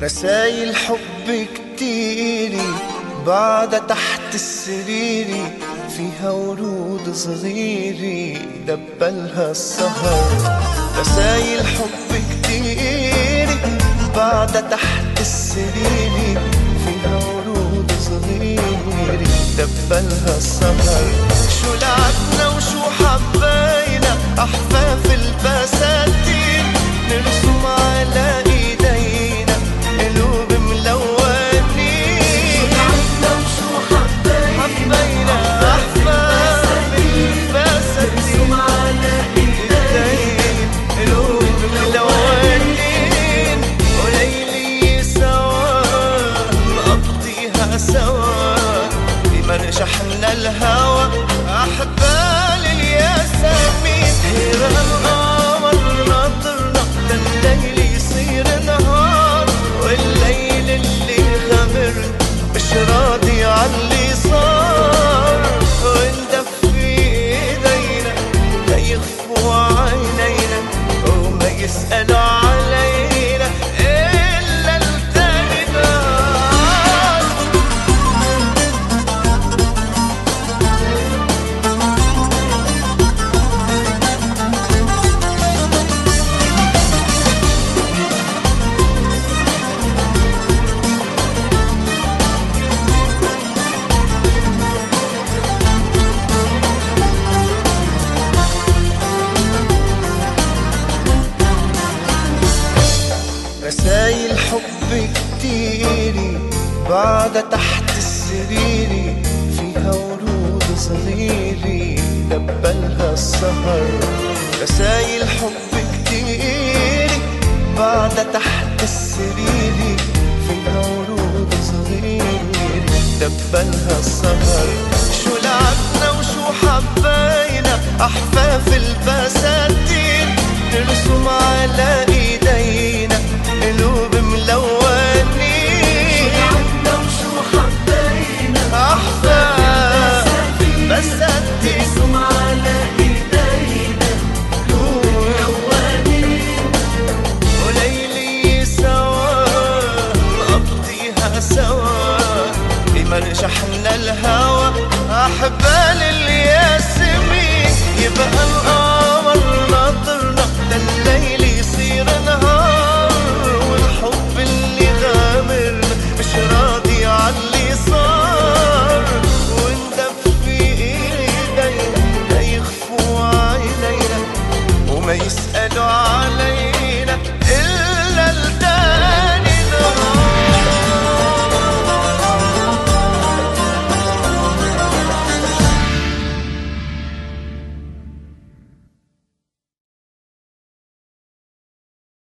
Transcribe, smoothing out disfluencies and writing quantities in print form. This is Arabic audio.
رسايل حب كتيري بعدها تحت السريري، فيها ورود صغيري دبلها السهر. رسايل حب كتيري بعدها تحت السريري، فيها ورود صغيري دبلها السهر. شو لعبنا وشو حبينا أحفاف البساتين، نرسم على ايدينا قلوب ملونين. شو لعبنا وشو حبينا أحفاف البساتين، نرسم على ايدينا قلوب ملونين. وليلي سوا نقضيها سوا بمرجحنا الهوى، أحبال الياسمين. هيرا القمر ناطرنا لليل يصير نهار، والليل اللي غمر مش راضي عاللي صار. وندفي ايدينا لا يخفوا عينينا وما يسألوا علينا إلا التاني نار. رسايل حب كتيري بعدها تحت السريري، فيها ورود صغيري دبلها السهر. رسايل حب كتيري بعدها تحت السريري، فيها ورود صغيري دبلها السهر. شو لعبنا وشو حبينا أحفاف البساتين، نرسم على ايدينا قلوب ملونين. شو لعبنا وشو حبينا أحفاف البساتين، نرسم على ايدينا قلوب ملونين. وليلي سوا نقضيها سوا بمرجحنا الهوى، أحبال الياسمين. يبقى